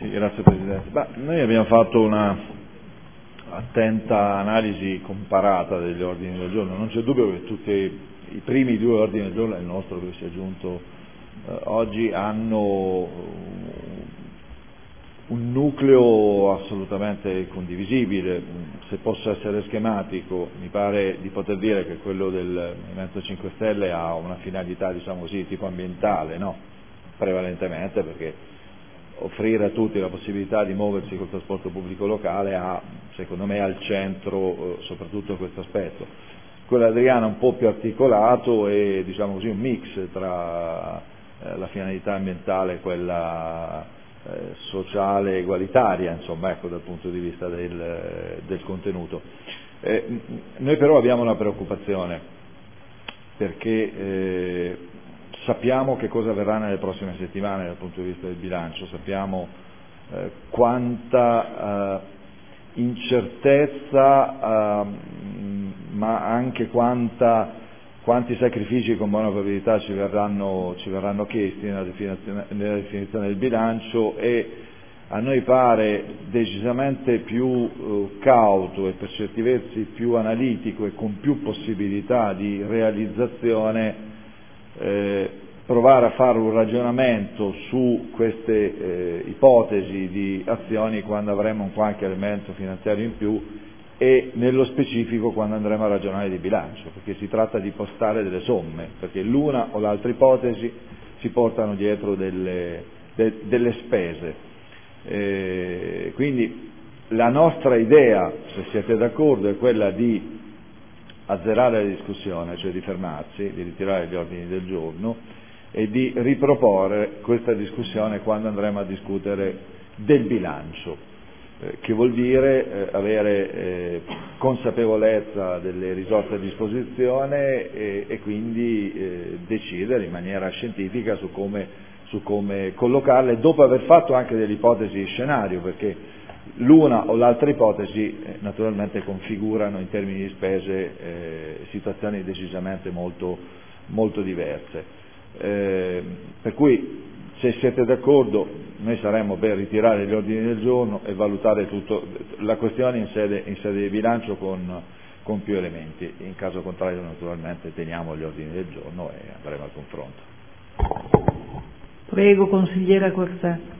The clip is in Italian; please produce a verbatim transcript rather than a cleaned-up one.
Sì, grazie Presidente. Beh, noi abbiamo fatto una attenta analisi comparata degli ordini del giorno, non c'è dubbio che tutti i primi due ordini del giorno, il nostro che si è aggiunto eh, oggi, hanno un nucleo assolutamente condivisibile. Se posso essere schematico, mi pare di poter dire che quello del Movimento cinque Stelle ha una finalità, diciamo così, tipo ambientale, no? Prevalentemente, perché offrire a tutti la possibilità di muoversi col trasporto pubblico locale ha, secondo me, al centro eh, soprattutto questo aspetto. Quello Adriana è un po' più articolato e, diciamo così, un mix tra eh, la finalità ambientale e quella eh, sociale egualitaria, insomma, ecco, dal punto di vista del, del contenuto. Eh, noi però abbiamo una preoccupazione, perché eh, sappiamo che cosa avverrà nelle prossime settimane dal punto di vista del bilancio, sappiamo eh, quanta eh, incertezza, eh, ma anche quanta, quanti sacrifici con buona probabilità ci verranno, ci verranno chiesti nella definizione, nella definizione del bilancio, e a noi pare decisamente più eh, cauto e per certi versi più analitico e con più possibilità di realizzazione eh, provare a fare un ragionamento su queste eh, ipotesi di azioni quando avremo un qualche elemento finanziario in più, e nello specifico quando andremo a ragionare di bilancio, perché si tratta di postare delle somme, perché l'una o l'altra ipotesi si portano dietro delle, de, delle spese. Eh, quindi la nostra idea, se siete d'accordo, è quella di azzerare la discussione, cioè di fermarsi, di ritirare gli ordini del giorno e di riproporre questa discussione quando andremo a discutere del bilancio. Eh, che vuol dire eh, avere eh, consapevolezza delle risorse a disposizione e, e quindi eh, decidere in maniera scientifica su come, su come collocarle, dopo aver fatto anche delle ipotesi di scenario, perché l'una o l'altra ipotesi eh, naturalmente configurano in termini di spese eh, situazioni decisamente molto, molto diverse. Eh, per cui, se siete d'accordo, noi saremmo per ritirare gli ordini del giorno e valutare tutto, la questione in sede, in sede di bilancio con, con più elementi. In caso contrario, naturalmente, teniamo gli ordini del giorno e andremo al confronto. Prego, consigliera Corsà.